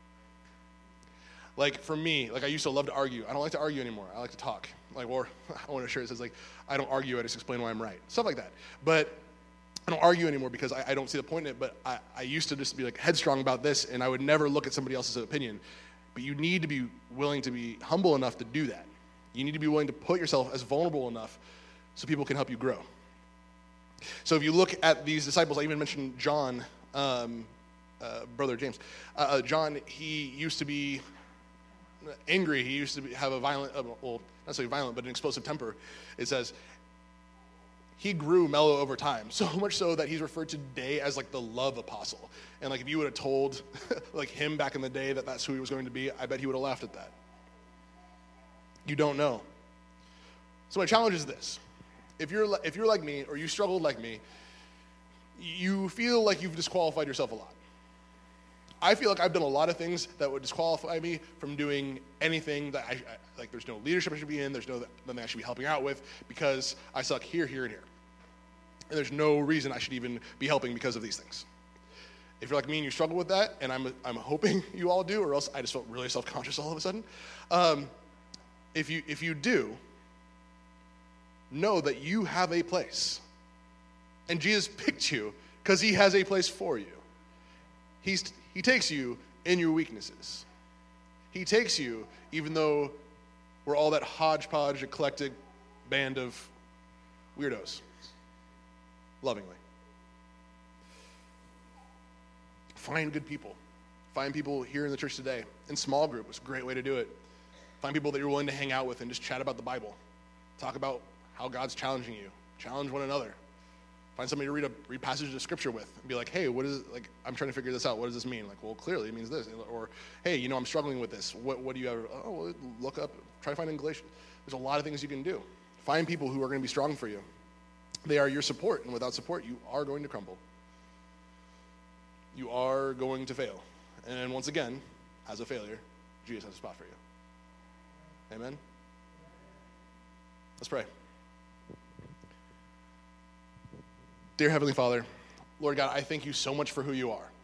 Like for me, like I used to love to argue. I don't like to argue anymore. I like to talk. Like, or I want a shirt that says like, I don't argue, I just explain why I'm right. Stuff like that. But I don't argue anymore because I, I don't see the point in it, but I, I used to just be like headstrong about this, and I would never look at somebody else's opinion. But you need to be willing to be humble enough to do that. You need to be willing to put yourself as vulnerable enough so people can help you grow. So if you look at these disciples, I even mentioned John, um, uh, brother James. Uh, John, he used to be angry. He used to be, have a violent, uh, well, not necessarily violent, but an explosive temper. It says he grew mellow over time, so much so that he's referred to today as like the love apostle. And like if you would have told like him back in the day that that's who he was going to be, I bet he would have laughed at that. You don't know. So my challenge is this. If you're if you're like me, or you struggled like me, you feel like you've disqualified yourself a lot. I feel like I've done a lot of things that would disqualify me from doing anything that I, I like. There's no leadership I should be in. There's no nothing I should be helping out with because I suck here, here, and here. And there's no reason I should even be helping because of these things. If you're like me and you struggle with that, and I'm I'm hoping you all do, or else I just felt really self-conscious all of a sudden. Um, if you if you do, know that you have a place. And Jesus picked you because he has a place for you. He's, he takes you in your weaknesses. He takes you even though we're all that hodgepodge, eclectic band of weirdos. Lovingly. Find good people. Find people here in the church today. In small group, it's a great way to do it. Find people that you're willing to hang out with and just chat about the Bible. Talk about how God's challenging you. Challenge one another. Find somebody to read a read passages of scripture with and be like, hey, what is it? Like, I'm trying to figure this out. What does this mean? Like, well, clearly it means this. Or, hey, you know, I'm struggling with this. What what do you ever, oh, well, look up, try to find in Galatians. There's a lot of things you can do. Find people who are going to be strong for you. They are your support, and without support, you are going to crumble. You are going to fail. And once again, as a failure, Jesus has a spot for you. Amen? Let's pray. Dear Heavenly Father, Lord God, I thank you so much for who you are.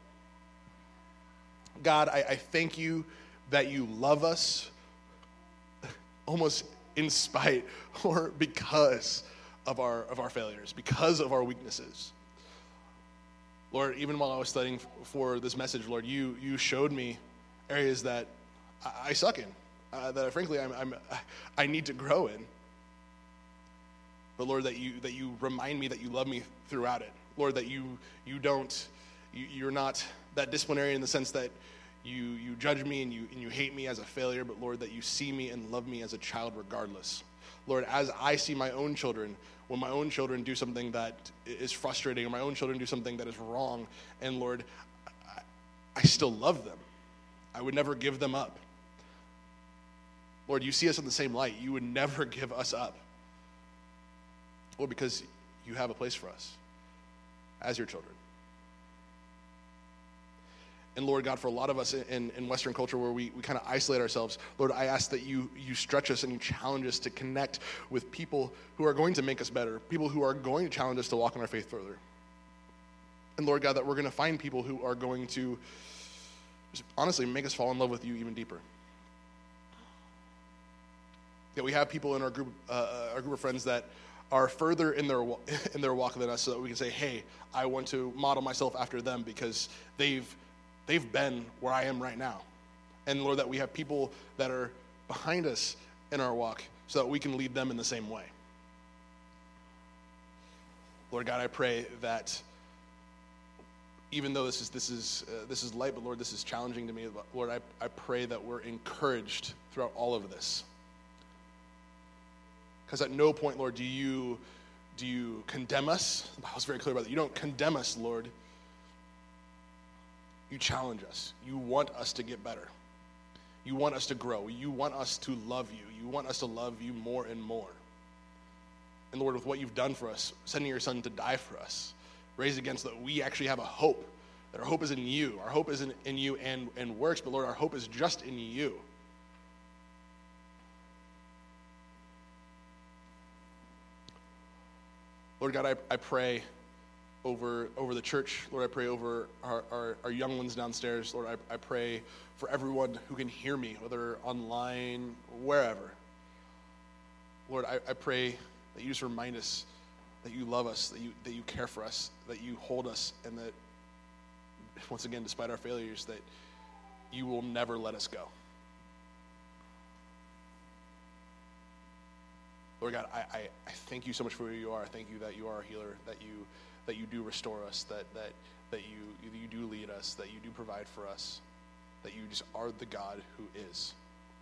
God, I, I thank you that you love us almost in spite or because of our of our failures, because of our weaknesses. Lord, even while I was studying for this message, Lord, you you showed me areas that I, I suck in. uh, that frankly I'm, I'm I need to grow in. But Lord, that you that you remind me that you love me throughout it. Lord, that you you don't you, you're not that disciplinary in the sense that you you judge me and you and you hate me as a failure, but Lord, that you see me and love me as a child regardless. Lord, as I see my own children, when my own children do something that is frustrating, or my own children do something that is wrong, and Lord, I, I still love them. I would never give them up. Lord, you see us in the same light. You would never give us up. Lord, because you have a place for us as your children. And Lord God, for a lot of us in, in Western culture where we, we kind of isolate ourselves, Lord, I ask that you you stretch us and you challenge us to connect with people who are going to make us better, people who are going to challenge us to walk in our faith further. And Lord God, that we're going to find people who are going to just honestly make us fall in love with you even deeper. That we have people in our group, uh, our group of friends that are further in their in their walk than us, so that we can say, hey, I want to model myself after them because they've they've been where I am right now. And Lord, that we have people that are behind us in our walk so that we can lead them in the same way. Lord God, I pray that even though this is this is uh, this is light, but Lord, this is challenging to me. Lord, I, I pray that we're encouraged throughout all of this. Because at no point, Lord, do you do you condemn us. The Bible's very clear about that. You don't condemn us, Lord. You challenge us. You want us to get better. You want us to grow. You want us to love you. You want us to love you more and more. And Lord, with what you've done for us, sending your son to die for us, raised against that, we actually have a hope. That our hope is in you. Our hope is in, in you and, and works, but Lord, our hope is just in you. Lord God, I, I pray over over the church. Lord, I pray over our, our, our young ones downstairs. Lord, I, I pray for everyone who can hear me, whether online, wherever. Lord, I, I pray that you just remind us that you love us, that you that you care for us, that you hold us, and that, once again, despite our failures, that you will never let us go. Lord God, I, I, I thank you so much for who you are. I thank you that you are a healer, that you that you do restore us, that that that you you do lead us, that you do provide for us, that you just are the God who is.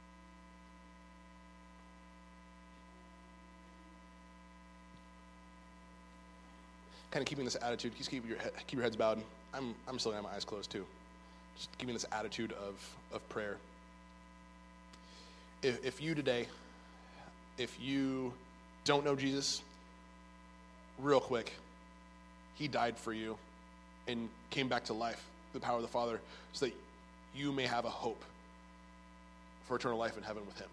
Kind of keeping this attitude, just keep your keep your heads bowed. I'm I'm still gonna have my eyes closed too. Just keeping this attitude of of prayer. If if you today, if you don't know Jesus, real quick, he died for you and came back to life, the power of the Father, so that you may have a hope for eternal life in heaven with him.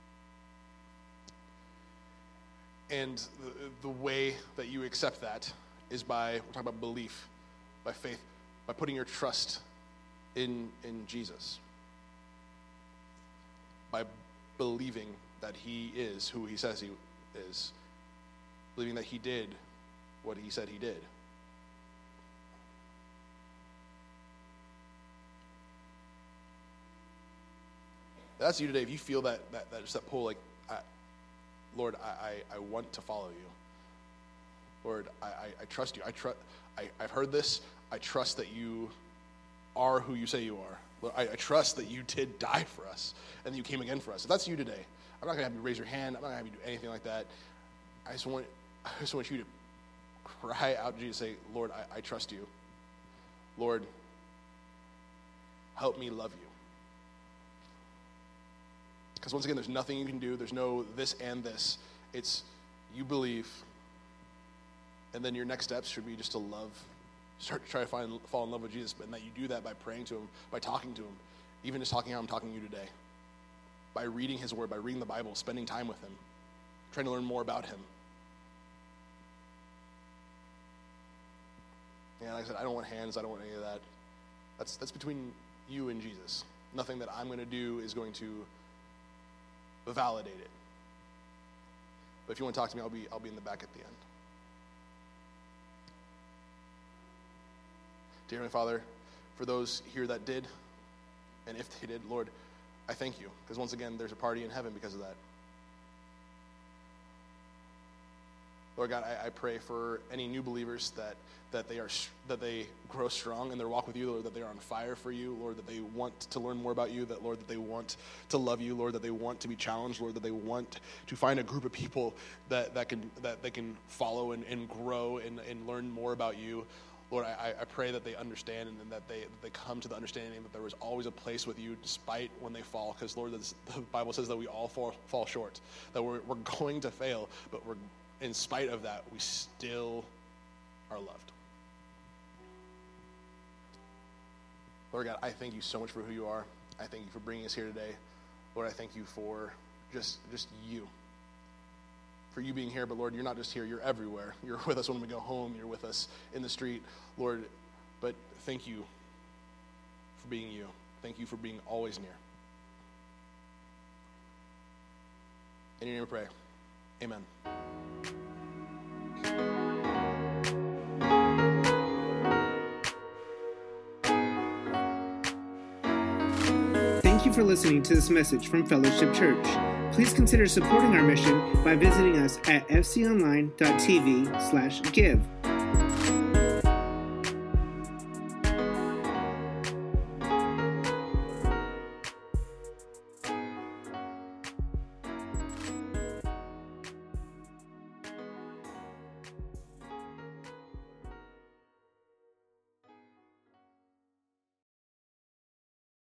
And the, the way that you accept that is by, we're talking about belief, by faith, by putting your trust in, in Jesus. By believing that he is who he says he is. Believing that he did what he said he did. That's you today. If you feel that that, that just that pull, like, I, Lord, I, I, I want to follow you. Lord, I, I, I trust you. I trust. I, I've heard this. I trust that you are who you say you are. Lord, I, I trust that you did die for us and that you came again for us. If that's you today, I'm not going to have you raise your hand. I'm not going to have you do anything like that. I just want, I just want you to cry out to Jesus and say, Lord, I, I trust you. Lord, help me love you. Because once again, there's nothing you can do. There's no this and this. It's you believe, and then your next steps should be just to love, start to try to find, fall in love with Jesus, and that you do that by praying to him, by talking to him, even just talking how I'm talking to you today, by reading his word, by reading the Bible, spending time with him, trying to learn more about him. And like I said, I don't want hands. I don't want any of that. That's that's between you and Jesus. Nothing that I'm going to do is going to validate it. But if you want to talk to me, I'll be I'll be in the back at the end. Dear Heavenly Father, for those here that did, and if they did, Lord, I thank you, because once again, there's a party in heaven because of that. Lord God, I, I pray for any new believers that that they are that they grow strong in their walk with you, Lord, that they are on fire for you, Lord, that they want to learn more about you, that Lord, that they want to love you, Lord, that they want to be challenged, Lord, that they want to find a group of people that, that can that they can follow and, and grow and, and learn more about you. Lord, I, I pray that they understand and that they that they come to the understanding that there was always a place with you despite when they fall, because Lord, this, the Bible says that we all fall, fall short, that we're, we're going to fail, but we're in spite of that, we still are loved. Lord God, I thank you so much for who you are. I thank you for bringing us here today. Lord, I thank you for just, just you. For you being here, but Lord, you're not just here, you're everywhere. You're with us when we go home, you're with us in the street. Lord, but thank you for being you. Thank you for being always near. In your name we pray. Amen. Thank you for listening to this message from Fellowship Church. Please consider supporting our mission by visiting us at f c online dot t v slash give.